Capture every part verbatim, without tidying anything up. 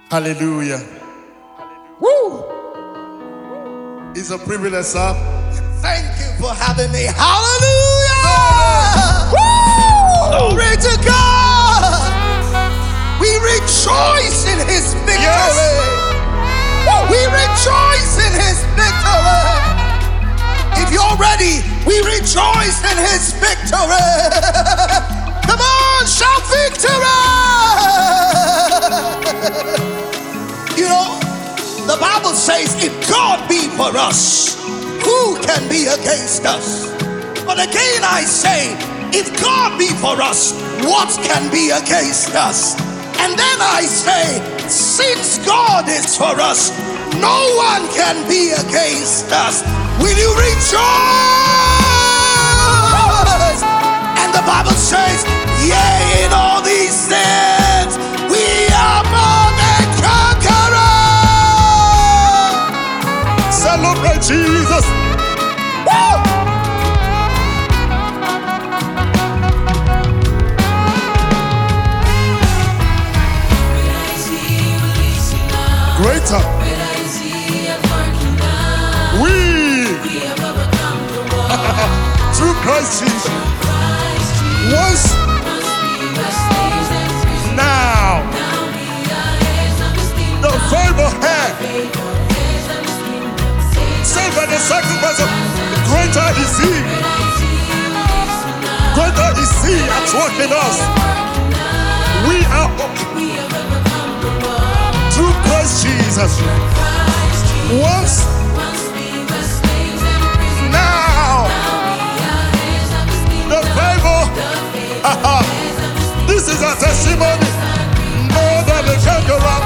Hallelujah. Woo! It's a privilege, sir. Thank you for having me. Hallelujah! Woo! Glory to God! We rejoice in His victory. Yes. We rejoice in His victory. If you're ready, we rejoice in His victory. Come on, shout victory! You know, the Bible says, if God be for us, who can be against us? But again I say, if God be for us, what can be against us? And then I say, since God is for us, no one can be against us. Will you rejoice? And the Bible says, yea, in all these things, we are more than conquerors. Celebrate Jesus. Woo! Greater. We, through Christ Jesus. Once, now, the favor hand. Saved by the sacrifice of greater is He. Greater is He at work in us. We are through Christ Jesus. Once, now, the favor. This is a testimony. More than a conqueror.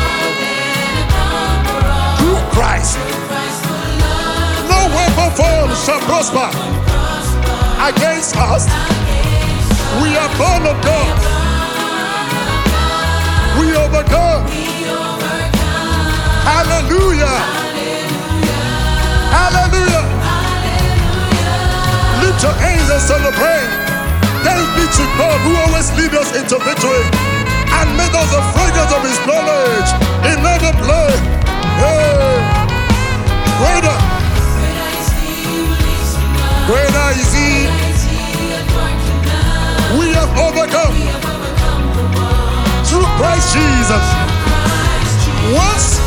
Through Christ. No weapon formed shall prosper against us. We are born of God. We overcome. Hallelujah. Hallelujah. Lift your hands and celebrate. Thanks be to God who always leads us into victory and made us the fragrance of His knowledge in every place. Hey. Greater. Greater is He. We have overcome through Christ Jesus. Once,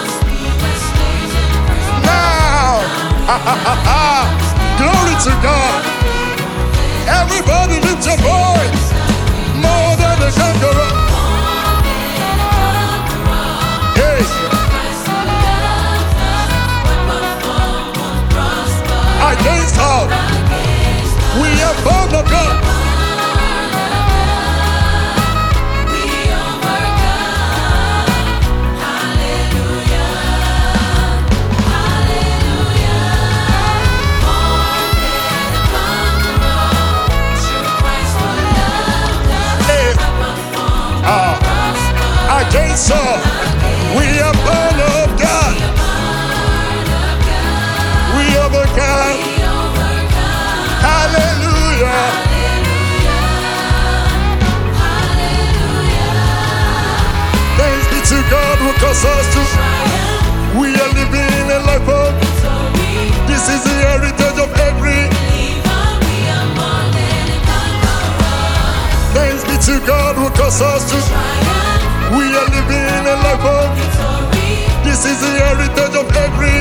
now, glory to God. Everybody lift your voice. More than a conqueror. Yes. Against all. We are born of God. Against all, we are born of God. We overcome. Hallelujah. Thanks be to God who calls us to. We are living a life of. This is the heritage of every. Thanks be to God who calls us to. We are living a life of. This is the heritage of every.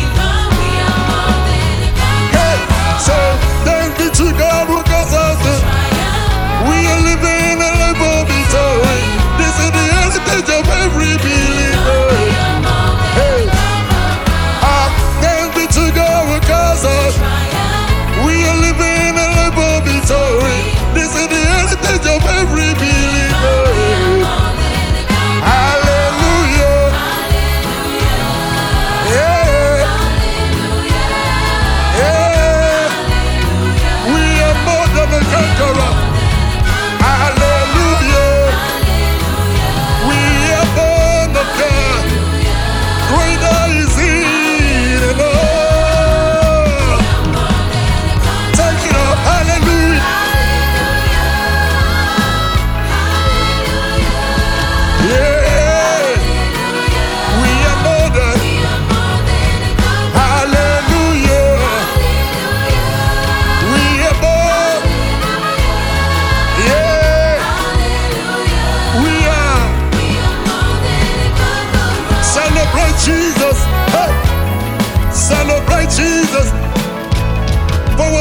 Hey, so thanks be to God who calls us to. We are living a life of victory. This is the heritage of every believer. Hey, ah, thanks be to God who calls us. We are living a life of victory. This is the heritage of every believer.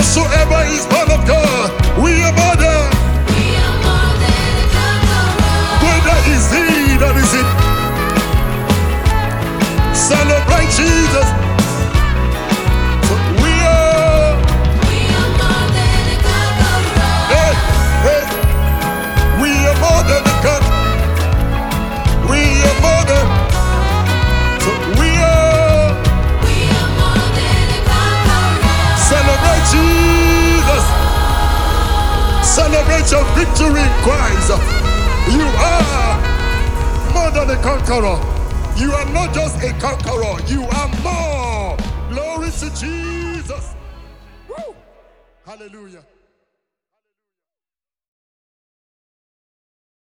whosoever is born of God, we are more than. We are more than a conqueror. Greater is He that is in. Celebrate Jesus. So we are. We are more than a conqueror. Hey, hey. We are more than a conqueror. We are more than. So we are. We are more than a conqueror. Celebrate Jesus. Celebrate your victory in Christ. You are more than a conqueror. You are not just a conqueror. You are more. Glory to Jesus. Woo. Hallelujah.